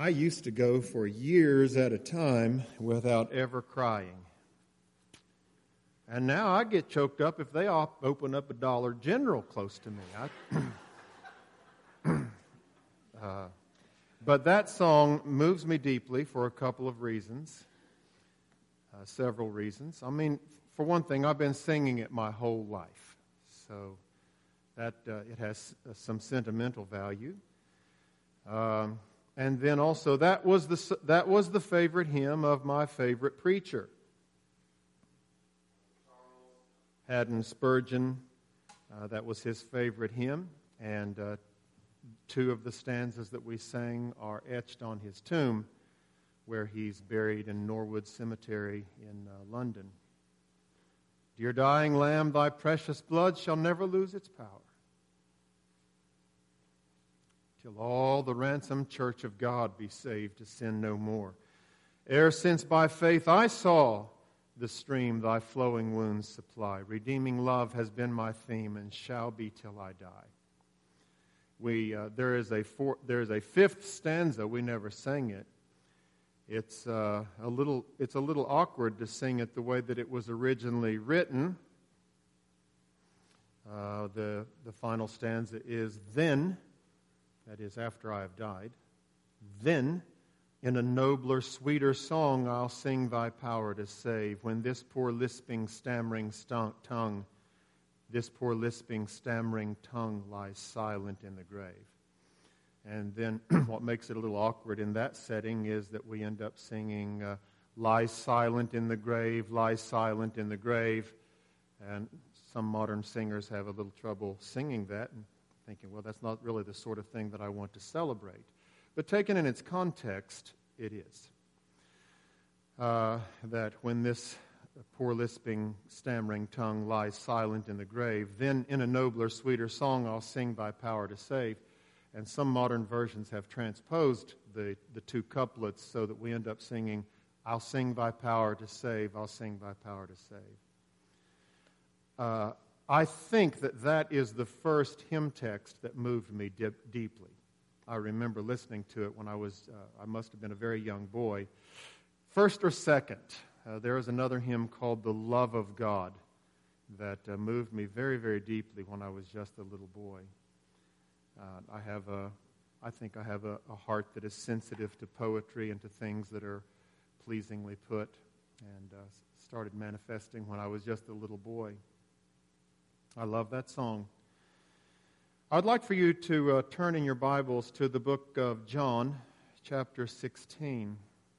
I used to go for years at a time without ever crying. And now I get choked up if they open up a Dollar General close to me. But that song moves me deeply for a couple of reasons, several reasons. I mean, for one thing, I've been singing it my whole life, so that it has some sentimental value. And then also, that was the favorite hymn of my favorite preacher, Haddon Spurgeon. That was his favorite hymn, and two of the stanzas that we sang are etched on his tomb, where he's buried in Norwood Cemetery in London. Dear dying Lamb, thy precious blood shall never lose its power, till all the ransomed church of God be saved to sin no more. Ere since by faith I saw the stream thy flowing wounds supply, redeeming love has been my theme and shall be till I die. There is a fifth stanza. We never sang it. It's a little awkward to sing it the way that it was originally written. The final stanza is, then, that is after I have died, then in a nobler, sweeter song I'll sing thy power to save, when this poor lisping, stammering tongue lies silent in the grave. And then what makes it a little awkward in that setting is that we end up singing, lies silent in the grave, lies silent in the grave. And some modern singers have a little trouble singing that and thinking, well, that's not really the sort of thing that I want to celebrate. But taken in its context, it is. That when this poor lisping, stammering tongue lies silent in the grave, then in a nobler, sweeter song I'll sing thy power to save. And some modern versions have transposed the two couplets so that we end up singing, I'll sing thy power to save, I'll sing thy power to save. I think that is the first hymn text that moved me deeply. I remember listening to it when I must have been a very young boy. First or second, there is another hymn called The Love of God that moved me very, very deeply when I was just a little boy. I think I have a heart that is sensitive to poetry and to things that are pleasingly put, and started manifesting when I was just a little boy. I love that song. I'd like for you to turn in your Bibles to the book of John, chapter 16.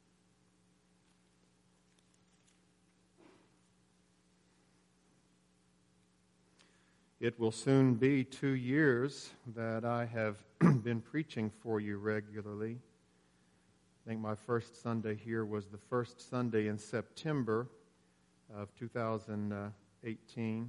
It will soon be 2 years that I have been preaching for you regularly. I think my first Sunday here was the first Sunday in September of 2018.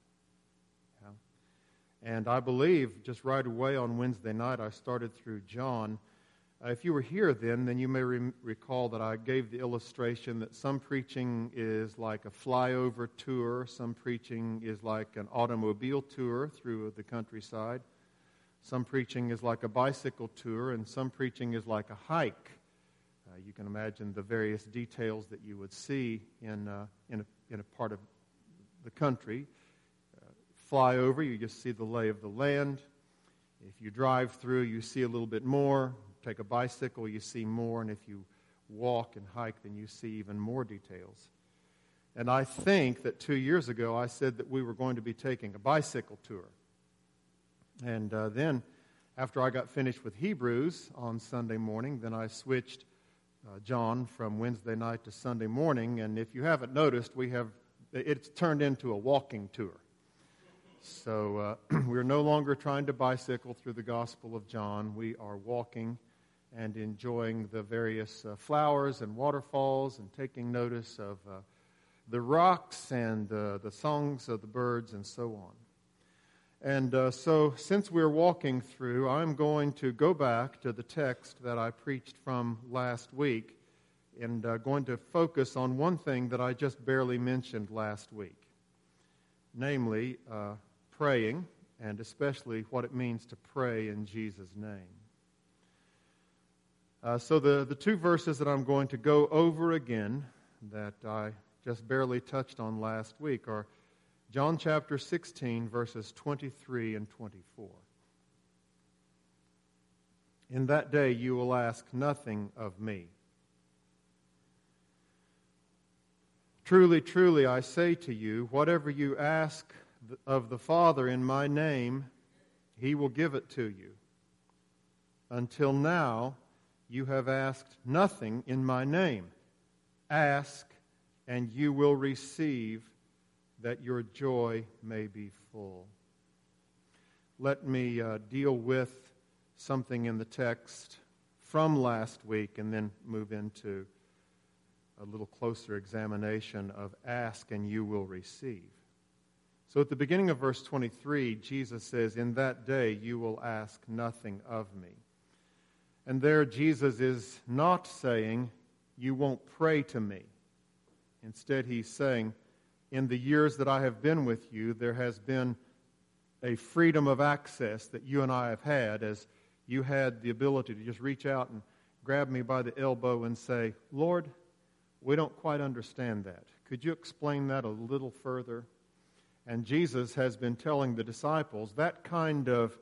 And I believe just right away on Wednesday night I started through John. If you were here then you may recall that I gave the illustration that some preaching is like a flyover tour, some preaching is like an automobile tour through the countryside, some preaching is like a bicycle tour, and some preaching is like a hike. You can imagine the various details that you would see in a part of the country. Fly over, you just see the lay of the land. If you drive through, you see a little bit more. Take a bicycle, you see more. And if you walk and hike, then you see even more details. And I think that 2 years ago I said that we were going to be taking a bicycle tour. And then after I got finished with Hebrews on Sunday morning, then I switched John from Wednesday night to Sunday morning. And if you haven't noticed, it's turned into a walking tour. So we're no longer trying to bicycle through the Gospel of John. We are walking and enjoying the various flowers and waterfalls and taking notice of the rocks and the songs of the birds and so on. And so since we're walking through, I'm going to go back to the text that I preached from last week and going to focus on one thing that I just barely mentioned last week, namely praying, and especially what it means to pray in Jesus' name. So the two verses that I'm going to go over again that I just barely touched on last week are John chapter 16, verses 23 and 24. In that day you will ask nothing of me. Truly, truly, I say to you, whatever you ask of the Father in my name, He will give it to you. Until now, you have asked nothing in my name. Ask, and you will receive, that your joy may be full. Let me deal with something in the text from last week and then move into a little closer examination of ask and you will receive. So at the beginning of verse 23, Jesus says, in that day you will ask nothing of me. And there Jesus is not saying, you won't pray to me. Instead, he's saying, in the years that I have been with you, there has been a freedom of access that you and I have had, as you had the ability to just reach out and grab me by the elbow and say, Lord, we don't quite understand that. Could you explain that a little further? And Jesus has been telling the disciples that kind of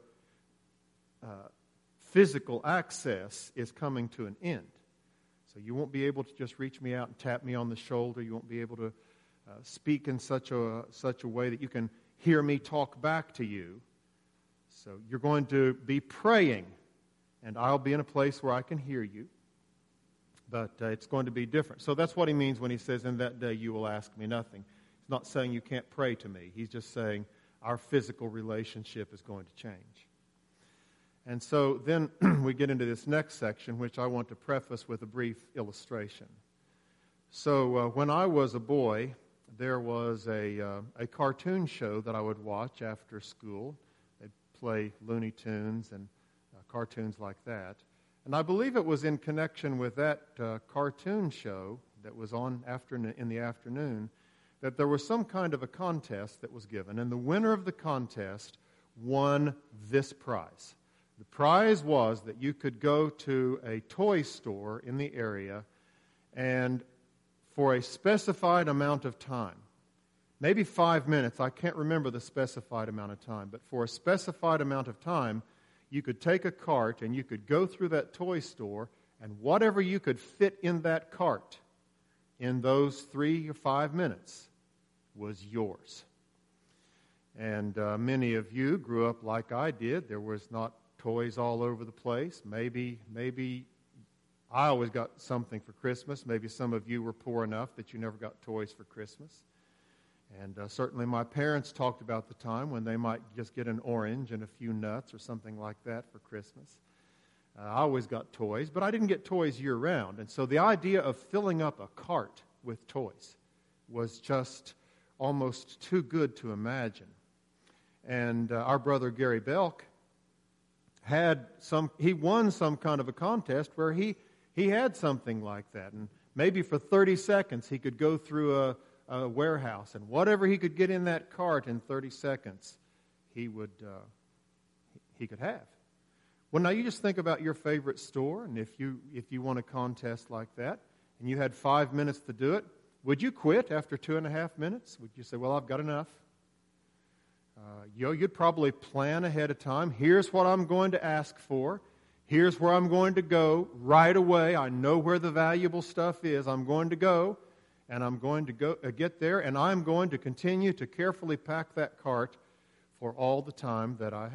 physical access is coming to an end. So you won't be able to just reach me out and tap me on the shoulder. You won't be able to speak in such a way that you can hear me talk back to you. So you're going to be praying, and I'll be in a place where I can hear you. But it's going to be different. So that's what he means when he says, in that day you will ask me nothing. He's not saying you can't pray to me. He's just saying our physical relationship is going to change. And so then we get into this next section, which I want to preface with a brief illustration. So when I was a boy, there was a cartoon show that I would watch after school. They'd play Looney Tunes and cartoons like that. And I believe it was in connection with that cartoon show that was on in the afternoon that there was some kind of a contest that was given. And the winner of the contest won this prize. The prize was that you could go to a toy store in the area and for a specified amount of time, maybe 5 minutes, I can't remember the specified amount of time, but for a specified amount of time, you could take a cart and you could go through that toy store, and whatever you could fit in that cart in those 3 or 5 minutes was yours. And many of you grew up like I did. There was not toys all over the place. Maybe I always got something for Christmas. Maybe some of you were poor enough that you never got toys for Christmas. And certainly my parents talked about the time when they might just get an orange and a few nuts or something like that for Christmas. I always got toys, but I didn't get toys year-round. And so the idea of filling up a cart with toys was just almost too good to imagine. And our brother Gary Belk he won some kind of a contest where he had something like that. And maybe for 30 seconds he could go through a warehouse, and whatever he could get in that cart in 30 seconds, he could have. Well, now you just think about your favorite store, and if you won a contest like that, and you had 5 minutes to do it, would you quit after 2.5 minutes? Would you say, well, I've got enough? You'd probably plan ahead of time. Here's what I'm going to ask for. Here's where I'm going to go right away. I know where the valuable stuff is. I'm going to go. And I'm going to get there, and I'm going to continue to carefully pack that cart for all the time that I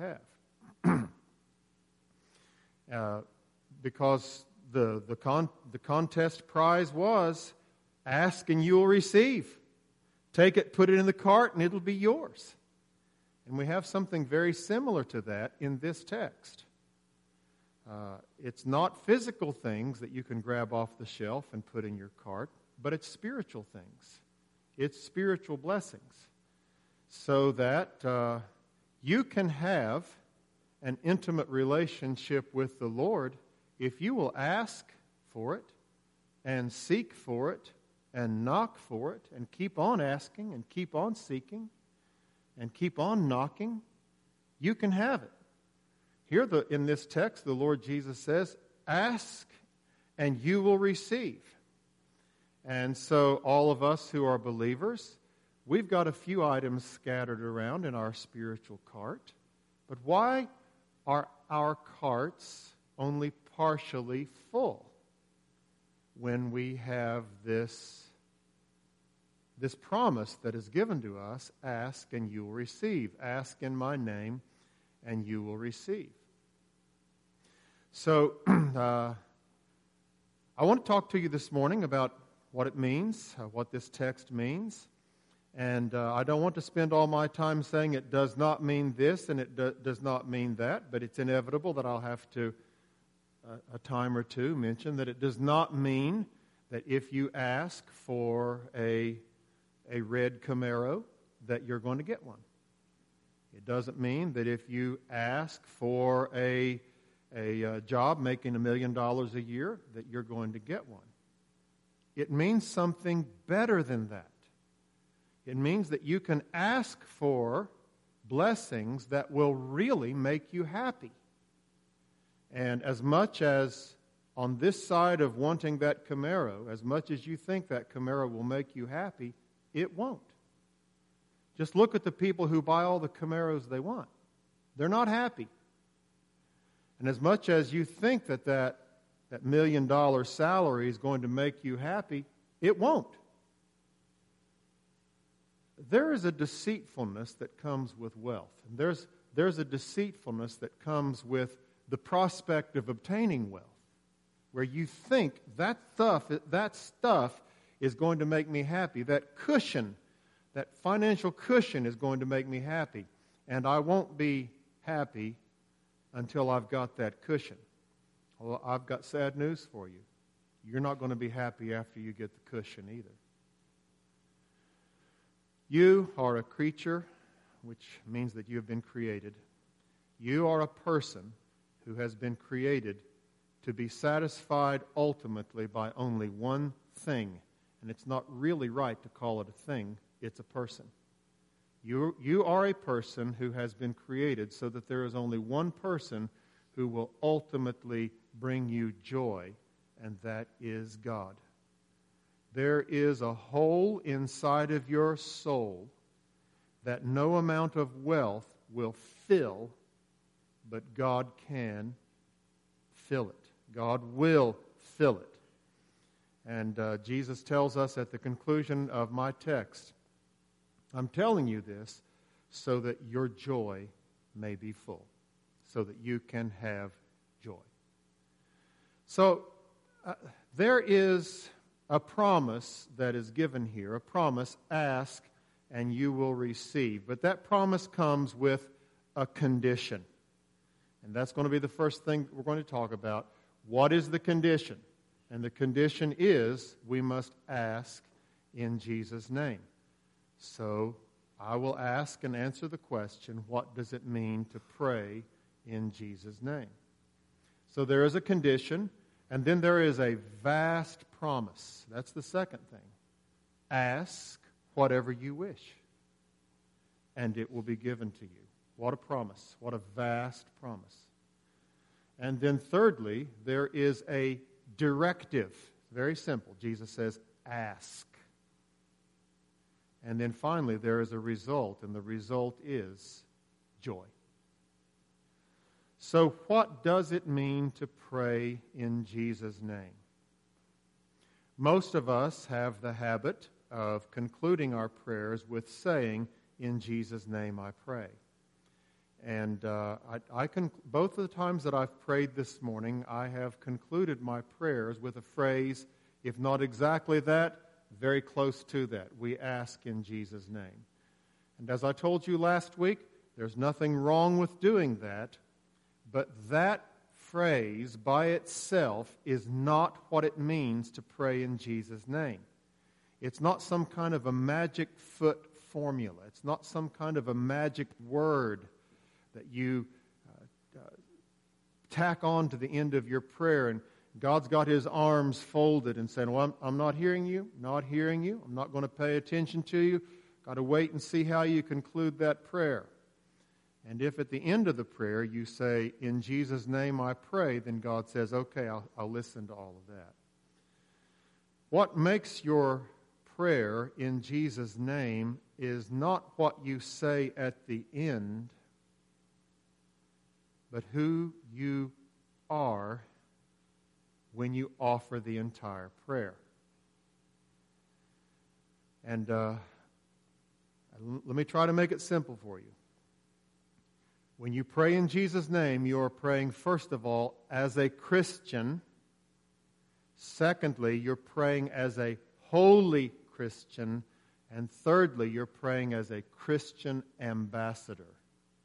have. Because the contest prize was, ask and you will receive. Take it, put it in the cart, and it'll be yours. And we have something very similar to that in this text. It's not physical things that you can grab off the shelf and put in your cart, but it's spiritual things. It's spiritual blessings. So that you can have an intimate relationship with the Lord if you will ask for it and seek for it and knock for it and keep on asking and keep on seeking and keep on knocking. You can have it. Here in this text, the Lord Jesus says, ask and you will receive. And so all of us who are believers, we've got a few items scattered around in our spiritual cart. But why are our carts only partially full when we have this promise that is given to us? Ask and you will receive. Ask in my name and you will receive. So I want to talk to you this morning about what it means, what this text means. And I don't want to spend all my time saying it does not mean this and it does not mean that, but it's inevitable that I'll have to, a time or two, mention that it does not mean that if you ask for a red Camaro, that you're going to get one. It doesn't mean that if you ask for a job making $1 million a year, that you're going to get one. It means something better than that. It means that you can ask for blessings that will really make you happy. And as much as on this side of wanting that Camaro, as much as you think that Camaro will make you happy, it won't. Just look at the people who buy all the Camaros they want. They're not happy. And as much as you think that $1 million salary is going to make you happy, it won't. There is a deceitfulness that comes with wealth. And there's a deceitfulness that comes with the prospect of obtaining wealth, where you think that stuff is going to make me happy. That cushion, that financial cushion is going to make me happy. And I won't be happy until I've got that cushion. Well, I've got sad news for you. You're not going to be happy after you get the cushion either. You are a creature, which means that you have been created. You are a person who has been created to be satisfied ultimately by only one thing. And it's not really right to call it a thing. It's a person. You are a person who has been created so that there is only one person who will ultimately bring you joy, and that is God. There is a hole inside of your soul that no amount of wealth will fill, but God can fill it. God will fill it. And Jesus tells us at the conclusion of my text, I'm telling you this so that your joy may be full, so that you can have joy. So there is a promise that is given here, a promise, ask and you will receive. But that promise comes with a condition. And that's going to be the first thing we're going to talk about. What is the condition? And the condition is we must ask in Jesus' name. So I will ask and answer the question, what does it mean to pray in Jesus' name? So there is a condition, and then there is a vast promise. That's the second thing. Ask whatever you wish, and it will be given to you. What a promise. What a vast promise. And then thirdly, there is a directive. Very simple. Jesus says, ask. And then finally, there is a result, and the result is joy. So what does it mean to pray in Jesus' name? Most of us have the habit of concluding our prayers with saying, in Jesus' name I pray. And both of the times that I've prayed this morning, I have concluded my prayers with a phrase, if not exactly that, very close to that. We ask in Jesus' name. And as I told you last week, there's nothing wrong with doing that, but that phrase by itself is not what it means to pray in Jesus' name. It's not some kind of a magic foot formula. It's not some kind of a magic word that you tack on to the end of your prayer, and God's got His arms folded and saying, well, I'm not hearing you, not hearing you. I'm not going to pay attention to you. Got to wait and see how you conclude that prayer. And if at the end of the prayer you say, "In Jesus' name I pray," then God says, "Okay, I'll listen to all of that." What makes your prayer in Jesus' name is not what you say at the end, but who you are when you offer the entire prayer. And let me try to make it simple for you. When you pray in Jesus' name, you are praying, first of all, as a Christian. Secondly, you're praying as a holy Christian. And thirdly, you're praying as a Christian ambassador.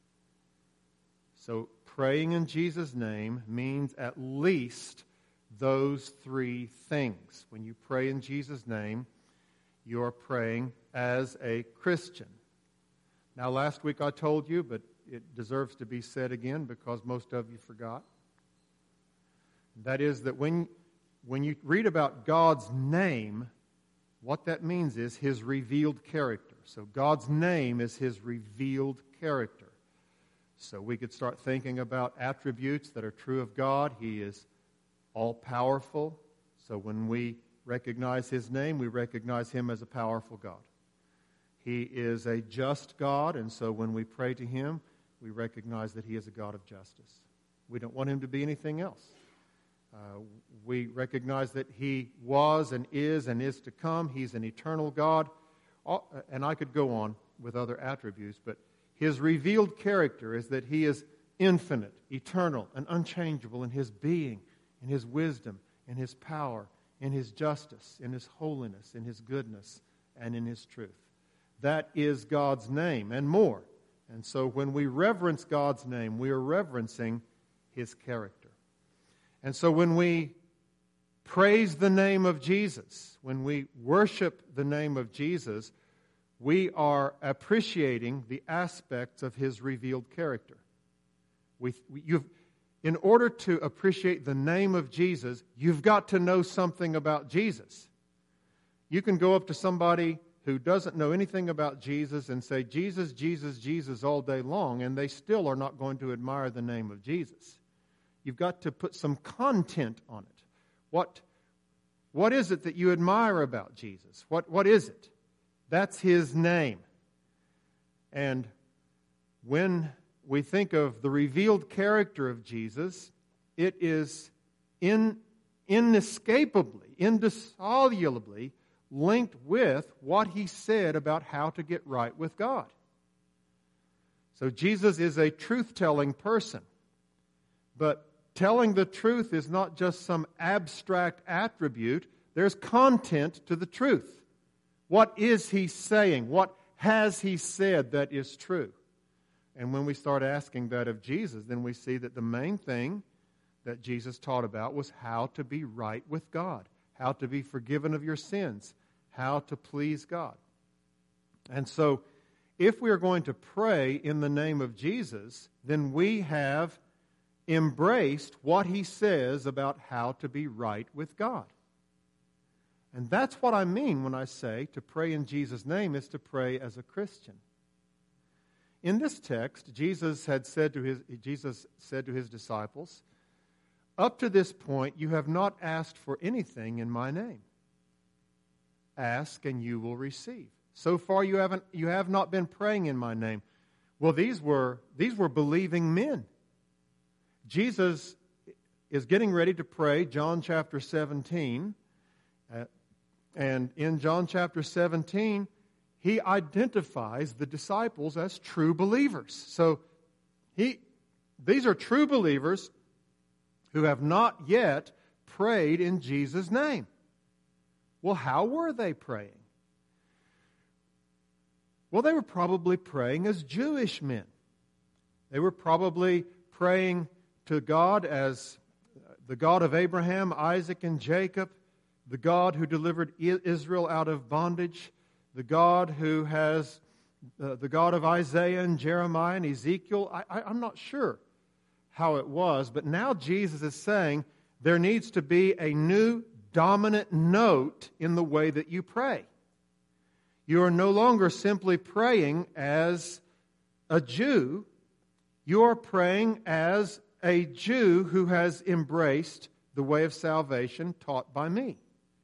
So praying in Jesus' name means at least those three things. When you pray in Jesus' name, you're praying as a Christian. Now, last week I told you, but it deserves to be said again because most of you forgot. That is that when you read about God's name, what that means is His revealed character. So God's name is His revealed character. So we could start thinking about attributes that are true of God. He is all-powerful. So when we recognize His name, we recognize Him as a powerful God. He is a just God, and so when we pray to Him, we recognize that He is a God of justice. We don't want Him to be anything else. We recognize that He was and is to come. He's an eternal God. And I could go on with other attributes, but His revealed character is that He is infinite, eternal, and unchangeable in His being, in His wisdom, in His power, in His justice, in His holiness, in His goodness, and in His truth. That is God's name and more. And so when we reverence God's name, we are reverencing His character. And so when we praise the name of Jesus, when we worship the name of Jesus, we are appreciating the aspects of His revealed character. In order to appreciate the name of Jesus, you've got to know something about Jesus. You can go up to somebody who doesn't know anything about Jesus and say, "Jesus, Jesus, Jesus," all day long, and they still are not going to admire the name of Jesus. You've got to put some content on it. What is it that you admire about Jesus? What is it? That's His name. And when we think of the revealed character of Jesus, it is inescapably, indissolubly linked with what He said about how to get right with God. So Jesus is a truth-telling person. But telling the truth is not just some abstract attribute. There's content to the truth. What is He saying? What has He said that is true? And when we start asking that of Jesus, then we see that the main thing that Jesus taught about was how to be right with God, how to be forgiven of your sins, how to please God. And so, if we are going to pray in the name of Jesus, then we have embraced what He says about how to be right with God. And that's what I mean when I say to pray in Jesus' name is to pray as a Christian. In this text, Jesus said to His disciples, "Up to this point, you have not asked for anything in my name. Ask and you will receive. So far, you have not been praying in my name." Well, these were believing men. Jesus is getting ready to pray John chapter 17. And in John chapter 17, He identifies the disciples as true believers. So these are true believers who have not yet prayed in Jesus' name. Well, how were they praying? Well, they were probably praying as Jewish men. They were probably praying to God as the God of Abraham, Isaac, and Jacob, the God who delivered Israel out of bondage, the God who has the God of Isaiah and Jeremiah and Ezekiel. I'm not sure how it was, but now Jesus is saying there needs to be a new dominant note in the way that you pray. You are no longer simply praying as a Jew, You are praying as a Jew who has embraced the way of salvation taught by me.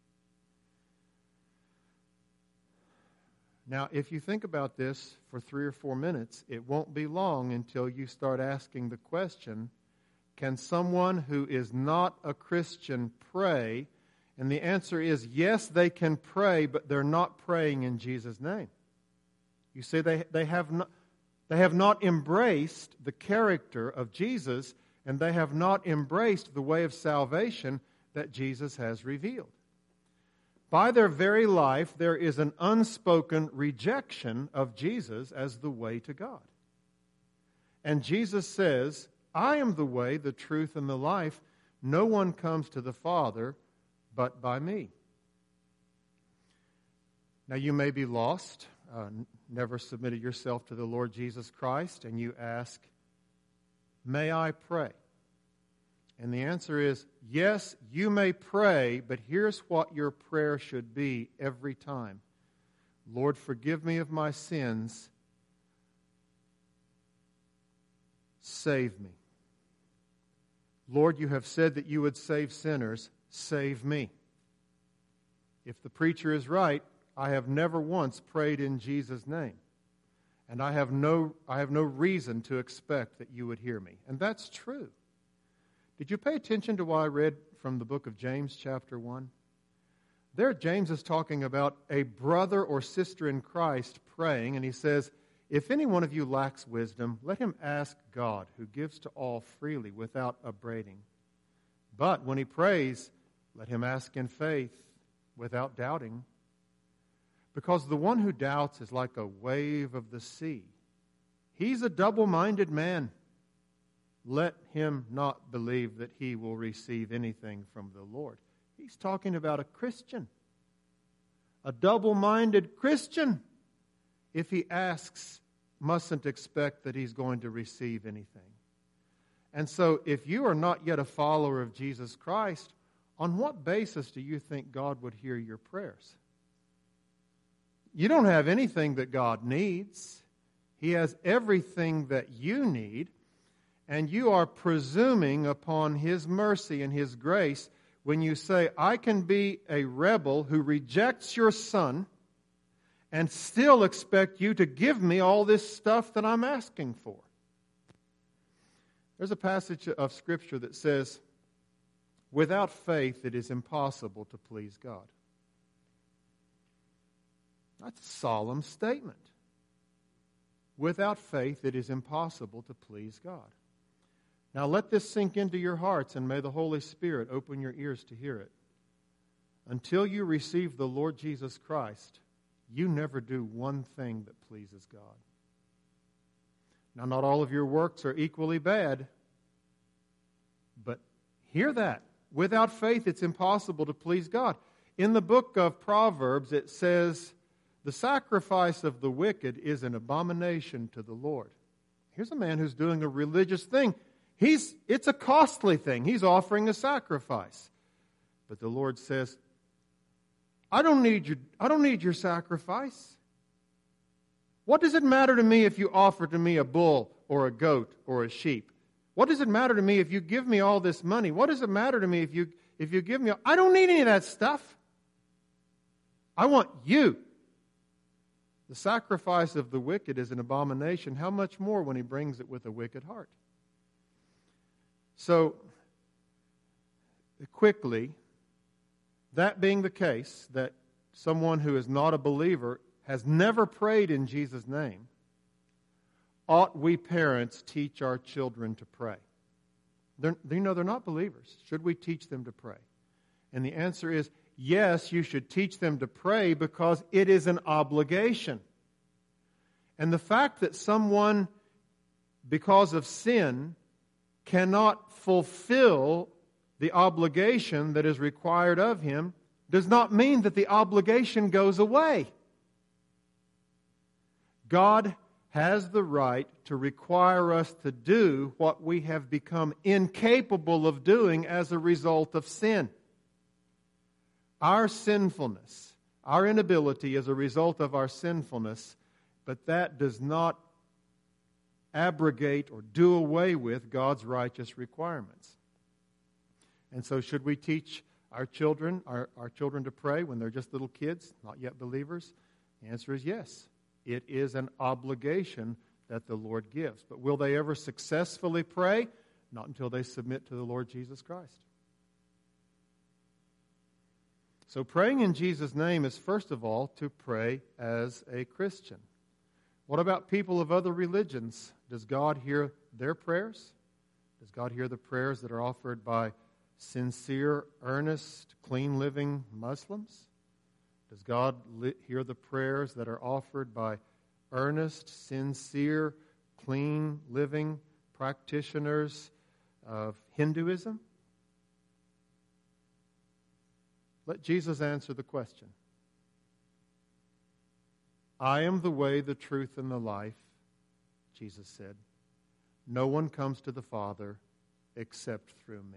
Now, if you think about this for 3 or 4 minutes, it won't be long until you start asking the question, can someone who is not a Christian pray? And the answer is yes, they can pray, but they're not praying in Jesus' name. You see, they have not embraced the character of Jesus, and they have not embraced the way of salvation that Jesus has revealed. By their very life, there is an unspoken rejection of Jesus as the way to God. And Jesus says, I am the way, the truth, and the life. No one comes to the Father but by me. Now, you may be lost, never submitted yourself to the Lord Jesus Christ, and you ask, may I pray? And the answer is, yes, you may pray, but here's what your prayer should be every time. Lord, forgive me of my sins. Save me. Lord, you have said that you would save sinners. Save me. If the preacher is right, I have never once prayed in Jesus' name. And I have no reason to expect that you would hear me. And that's true. Did you pay attention to what I read from the book of James, chapter 1? There, James is talking about a brother or sister in Christ praying, and he says, if any one of you lacks wisdom, let him ask God, who gives to all freely without upbraiding. But when he prays, let him ask in faith without doubting. Because the one who doubts is like a wave of the sea. He's a double-minded man. Let him not believe that he will receive anything from the Lord. He's talking about a Christian. A double-minded Christian. If he asks, mustn't expect that he's going to receive anything. And so, if you are not yet a follower of Jesus Christ, on what basis do you think God would hear your prayers? You don't have anything that God needs. He has everything that you need. And you are presuming upon His mercy and His grace when you say, I can be a rebel who rejects your Son and still expect you to give me all this stuff that I'm asking for. There's a passage of Scripture that says, without faith it is impossible to please God. That's a solemn statement. Without faith it is impossible to please God. Now let this sink into your hearts, and may the Holy Spirit open your ears to hear it. Until you receive the Lord Jesus Christ, you never do one thing that pleases God. Now, not all of your works are equally bad, but hear that. Without faith, it's impossible to please God. In the book of Proverbs, it says, the sacrifice of the wicked is an abomination to the Lord. Here's a man who's doing a religious thing. It's a costly thing. He's offering a sacrifice. But the Lord says, I don't need your sacrifice. What does it matter to me if you offer to me a bull or a goat or a sheep? What does it matter to me if you give me all this money? What does it matter to me if you give me... I don't need any of that stuff. I want you. The sacrifice of the wicked is an abomination. How much more when he brings it with a wicked heart? So, quickly, that being the case, that someone who is not a believer has never prayed in Jesus' name, ought we parents teach our children to pray? They're not believers. Should we teach them to pray? And the answer is, yes, you should teach them to pray because it is an obligation. And the fact that someone, because of sin, cannot fulfill the obligation that is required of him does not mean that the obligation goes away. God has the right to require us to do what we have become incapable of doing as a result of sin. Our sinfulness, our inability is a result of our sinfulness, but that does not abrogate or do away with God's righteous requirements. And so should we teach our children to pray when they're just little kids, not yet believers? The answer is yes. It is an obligation that the Lord gives. But will they ever successfully pray? Not until they submit to the Lord Jesus Christ. So praying in Jesus' name is, first of all, to pray as a Christian. What about people of other religions? Does God hear their prayers? Does God hear the prayers that are offered by sincere, earnest, clean-living Muslims? Does God hear the prayers that are offered by earnest, sincere, clean-living practitioners of Hinduism? Let Jesus answer the question. I am the way, the truth, and the life, Jesus said. No one comes to the Father except through me.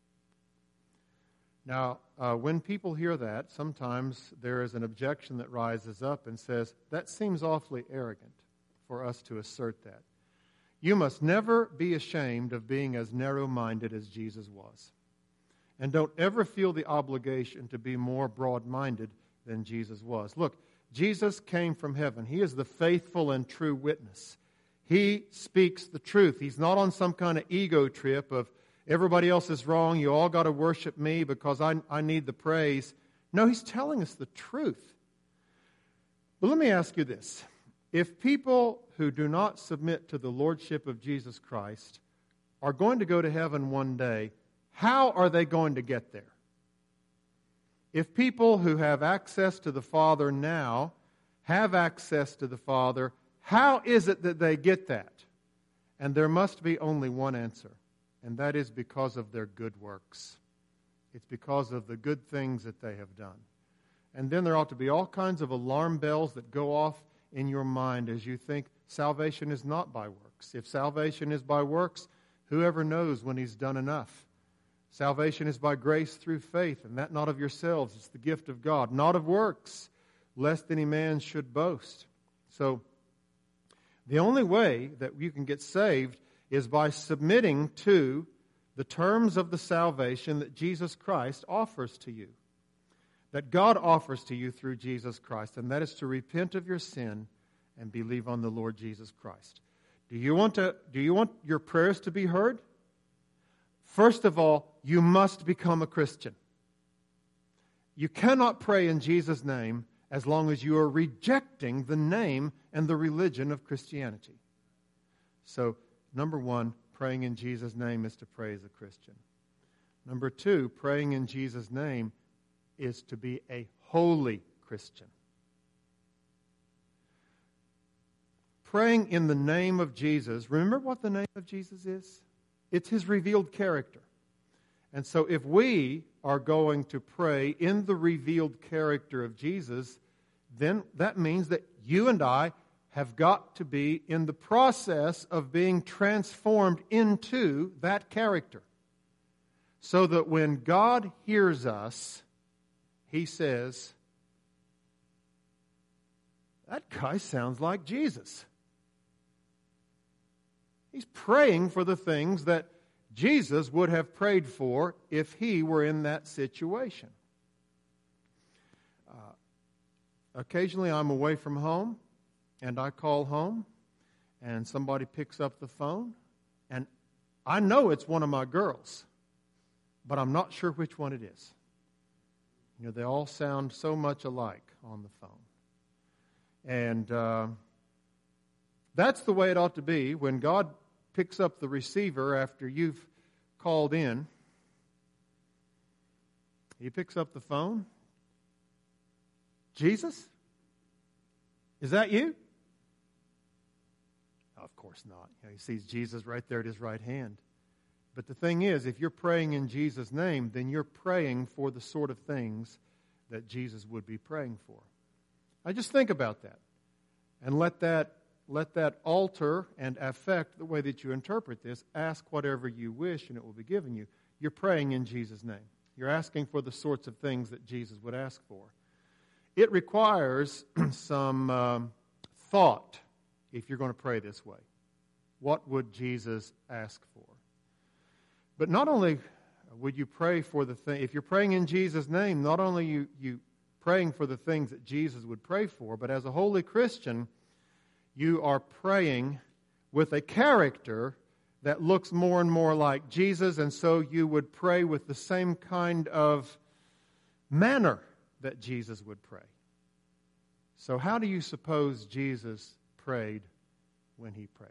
Now, when people hear that, sometimes there is an objection that rises up and says, that seems awfully arrogant for us to assert that. You must never be ashamed of being as narrow-minded as Jesus was. And don't ever feel the obligation to be more broad-minded than Jesus was. Look, Jesus came from heaven. He is the faithful and true witness. He speaks the truth. He's not on some kind of ego trip of everybody else is wrong, you all got to worship me because I need the praise. No, he's telling us the truth. But let me ask you this. If people who do not submit to the lordship of Jesus Christ are going to go to heaven one day, how are they going to get there? If people who have access to the Father now have access to the Father, how is it that they get that? And there must be only one answer, and that is because of their good works. It's because of the good things that they have done. And then there ought to be all kinds of alarm bells that go off in your mind as you think salvation is not by works. If salvation is by works, whoever knows when he's done enough? Salvation is by grace through faith, and that not of yourselves. It's the gift of God, not of works, lest any man should boast. So, the only way that you can get saved is by submitting to the terms of the salvation that Jesus Christ offers to you, that God offers to you through Jesus Christ, and that is to repent of your sin and believe on the Lord Jesus Christ. Do you want your prayers to be heard? First of all, you must become a Christian. You cannot pray in Jesus' name as long as you are rejecting the name and the religion of Christianity. So, number one, praying in Jesus' name is to pray as a Christian. Number two, praying in Jesus' name is to be a holy Christian. Praying in the name of Jesus, remember what the name of Jesus is? It's His revealed character. And so if we are going to pray in the revealed character of Jesus, then that means that you and I have got to be in the process of being transformed into that character. So that when God hears us, He says, that guy sounds like Jesus. He's praying for the things that Jesus would have prayed for if He were in that situation. Occasionally I'm away from home, and I call home, and somebody picks up the phone, and I know it's one of my girls, but I'm not sure which one it is. You know, they all sound so much alike on the phone. And that's the way it ought to be when God picks up the receiver after you've called in. He picks up the phone. Jesus? Is that you? Of course not. You know, he sees Jesus right there at his right hand. But the thing is, if you're praying in Jesus' name, then you're praying for the sort of things that Jesus would be praying for. Now just think about that. And let that alter and affect the way that you interpret this. Ask whatever you wish and it will be given you. You're praying in Jesus' name. You're asking for the sorts of things that Jesus would ask for. It requires some thought if you're going to pray this way. What would Jesus ask for? But not only would you pray for the thing, if you're praying in Jesus' name, not only you praying for the things that Jesus would pray for, but as a holy Christian, you are praying with a character that looks more and more like Jesus, and so you would pray with the same kind of manner that Jesus would pray. So how do you suppose Jesus prayed when he prayed?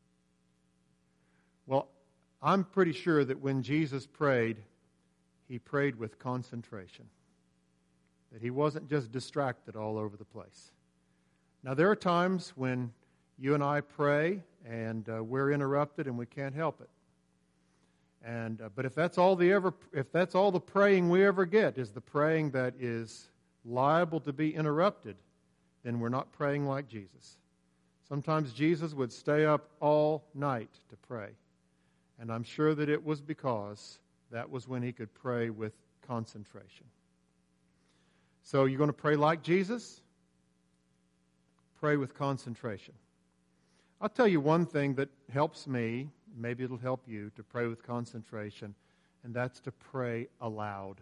Well, I'm pretty sure that when Jesus prayed, he prayed with concentration. That he wasn't just distracted all over the place. Now, there are times when you and I pray and we're interrupted and we can't help it. But if that's all the praying we ever get is the praying that is liable to be interrupted, then we're not praying like Jesus. Sometimes Jesus would stay up all night to pray. And I'm sure that it was because that was when he could pray with concentration. So you're going to pray like Jesus? Pray with concentration. I'll tell you one thing that helps me, maybe it'll help you, to pray with concentration, and that's to pray aloud.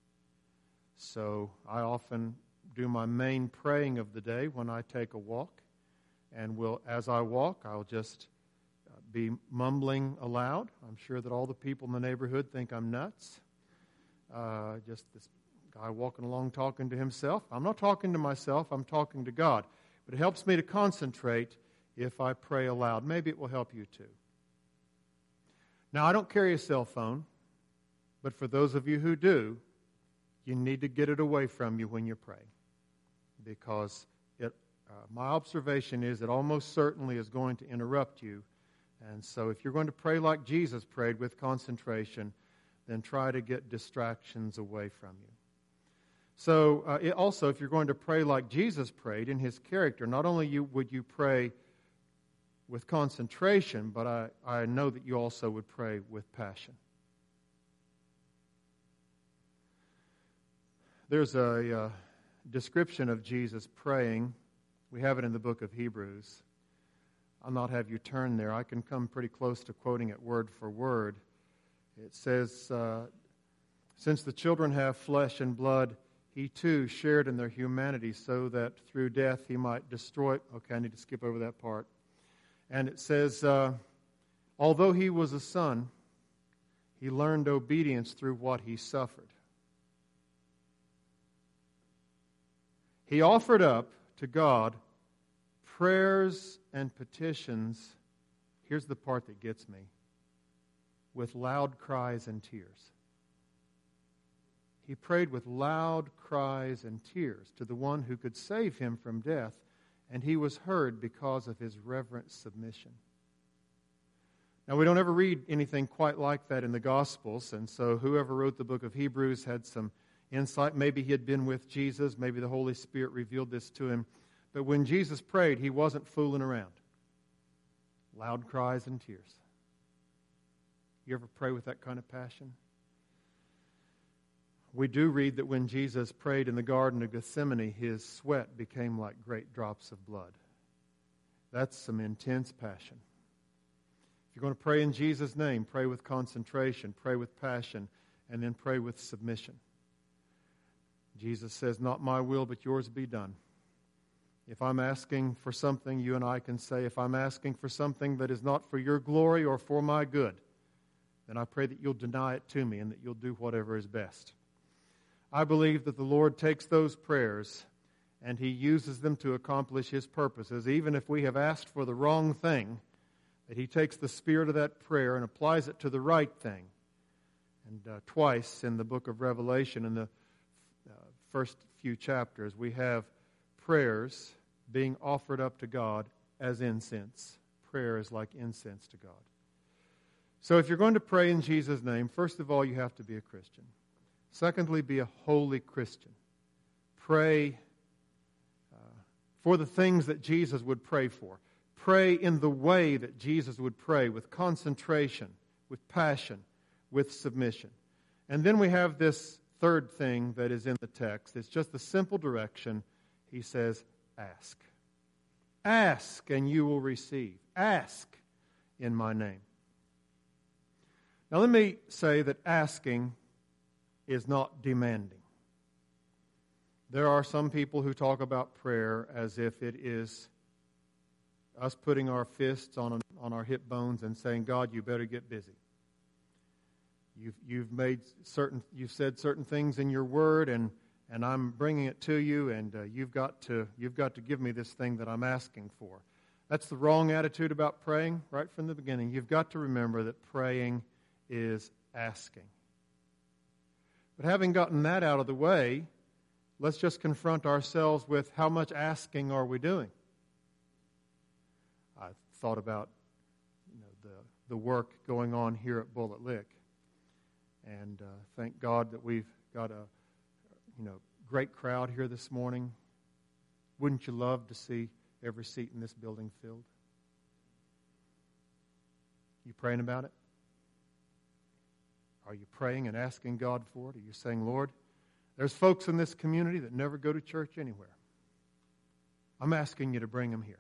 So I often do my main praying of the day when I take a walk, and as I walk, I'll just be mumbling aloud. I'm sure that all the people in the neighborhood think I'm nuts. Just this guy walking along talking to himself. I'm not talking to myself, I'm talking to God. But it helps me to concentrate if I pray aloud. Maybe it will help you too. Now, I don't carry a cell phone, but for those of you who do, you need to get it away from you when you're praying. Because my observation is it almost certainly is going to interrupt you. And so if you're going to pray like Jesus prayed with concentration, then try to get distractions away from you. So also, if you're going to pray like Jesus prayed in his character, not only would you pray with concentration, but I know that you also would pray with passion. There's a description of Jesus praying. We have it in the book of Hebrews. I'll not have you turn there. I can come pretty close to quoting it word for word. It says, since the children have flesh and blood, he too shared in their humanity so that through death he might destroy... Okay, I need to skip over that part. And it says, although he was a son, he learned obedience through what he suffered. He offered up to God prayers and petitions, here's the part that gets me, with loud cries and tears. He prayed with loud cries and tears to the one who could save him from death, and he was heard because of his reverent submission. Now, we don't ever read anything quite like that in the Gospels, and so whoever wrote the book of Hebrews had some insight. Maybe he had been with Jesus, maybe the Holy Spirit revealed this to him. But when Jesus prayed, he wasn't fooling around. Loud cries and tears. You ever pray with that kind of passion? We do read that when Jesus prayed in the Garden of Gethsemane, his sweat became like great drops of blood. That's some intense passion. If you're going to pray in Jesus' name, pray with concentration, pray with passion, and then pray with submission. Jesus says, not my will, but yours be done. If I'm asking for something, you and I can say, if I'm asking for something that is not for your glory or for my good, then I pray that you'll deny it to me and that you'll do whatever is best. I believe that the Lord takes those prayers and he uses them to accomplish his purposes. Even if we have asked for the wrong thing, that he takes the spirit of that prayer and applies it to the right thing. And twice in the book of Revelation, in the first few chapters, we have prayers being offered up to God as incense. Prayer is like incense to God. So if you're going to pray in Jesus' name, first of all, you have to be a Christian. Secondly, be a holy Christian. Pray for the things that Jesus would pray for. Pray in the way that Jesus would pray, with concentration, with passion, with submission. And then we have this third thing that is in the text. It's just a simple direction. He says, ask. Ask and you will receive. Ask in my name. Now let me say that asking is not demanding. There are some people who talk about prayer as if it is us putting our fists on our hip bones and saying, God, you better get busy. You've said certain things in your word, and I'm bringing it to you, and you've got to give me this thing that I'm asking for. That's the wrong attitude about praying right from the beginning. You've got to remember that praying is asking. But having gotten that out of the way, let's just confront ourselves with how much asking are we doing? I thought about the work going on here at Bullitt Lick, and thank God that we've got a great crowd here this morning. Wouldn't you love to see every seat in this building filled? You praying about it? Are you praying and asking God for it? Are you saying, Lord, there's folks in this community that never go to church anywhere. I'm asking you to bring them here.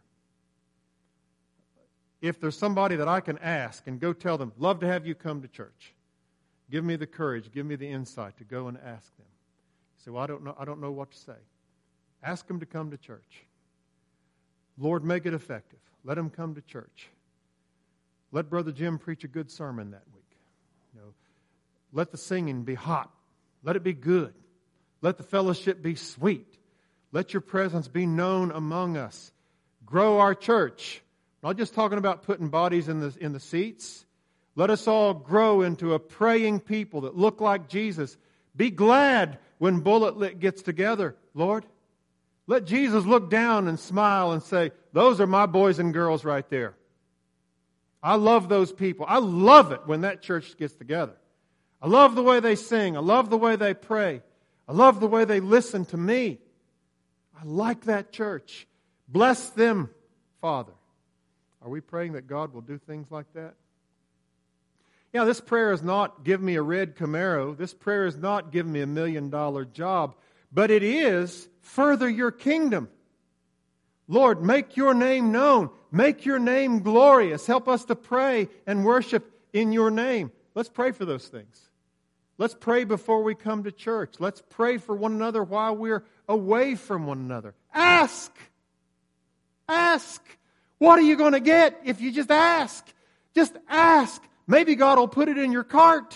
If there's somebody that I can ask and go tell them, love to have you come to church, give me the courage, give me the insight to go and ask them. You say, well, I don't know what to say. Ask them to come to church. Lord, make it effective. Let them come to church. Let Brother Jim preach a good sermon that week. Let the singing be hot. Let it be good. Let the fellowship be sweet. Let your presence be known among us. Grow our church. I'm not just talking about putting bodies in the seats. Let us all grow into a praying people that look like Jesus. Be glad when Bullitt Lick gets together, Lord. Let Jesus look down and smile and say, those are my boys and girls right there. I love those people. I love it when that church gets together. I love the way they sing. I love the way they pray. I love the way they listen to me. I like that church. Bless them, Father. Are we praying that God will do things like that? Yeah, this prayer is not give me a red Camaro. This prayer is not give me $1 million job. But it is further your kingdom. Lord, make your name known. Make your name glorious. Help us to pray and worship in your name. Let's pray for those things. Let's pray before we come to church. Let's pray for one another while we're away from one another. Ask. Ask. What are you going to get if you just ask? Just ask. Maybe God will put it in your cart.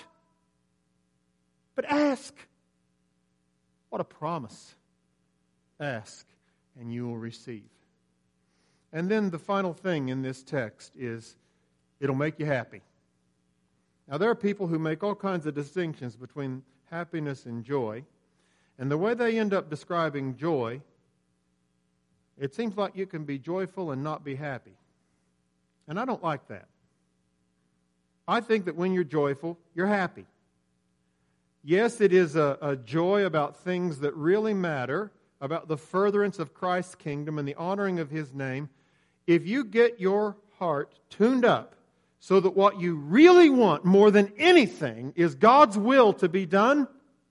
But ask. What a promise. Ask and you will receive. And then the final thing in this text is it'll make you happy. Now, there are people who make all kinds of distinctions between happiness and joy. And the way they end up describing joy, it seems like you can be joyful and not be happy. And I don't like that. I think that when you're joyful, you're happy. Yes, it is a joy about things that really matter, about the furtherance of Christ's kingdom and the honoring of His name. If you get your heart tuned up so that what you really want more than anything is God's will to be done,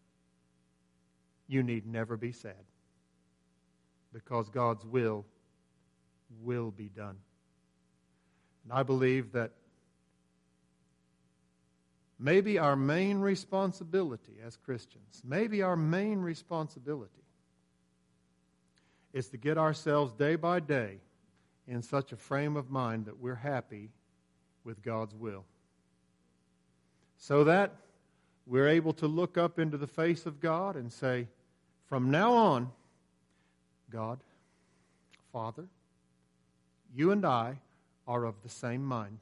you need never be sad. Because God's will be done. And I believe that maybe our main responsibility as Christians, maybe our main responsibility is to get ourselves day by day in such a frame of mind that we're happy with God's will. So that we're able to look up into the face of God and say, from now on, God, Father, you and I are of the same mind.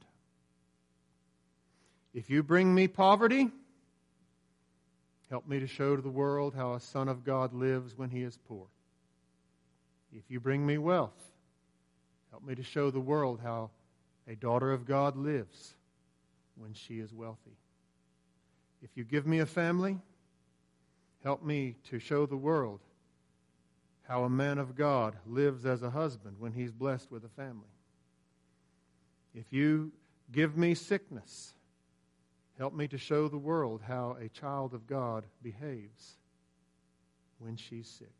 If you bring me poverty, help me to show to the world how a son of God lives when he is poor. If you bring me wealth, help me to show the world how a daughter of God lives when she is wealthy. If you give me a family, help me to show the world how a man of God lives as a husband when he's blessed with a family. If you give me sickness, help me to show the world how a child of God behaves when she's sick.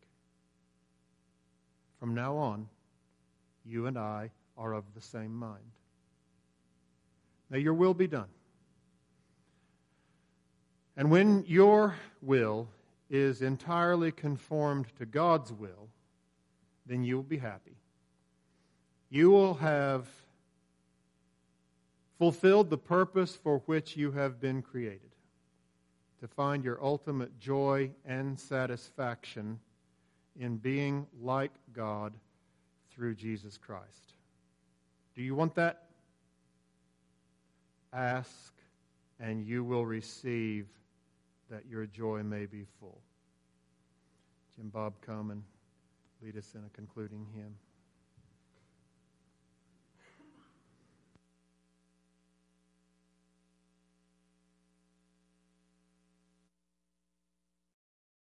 From now on, you and I are of the same mind. May your will be done. And when your will is entirely conformed to God's will, then you will be happy. You will have fulfilled the purpose for which you have been created, to find your ultimate joy and satisfaction in being like God through Jesus Christ. Do you want that? Ask, and you will receive, that your joy may be full. Jim Bob, come and lead us in a concluding hymn.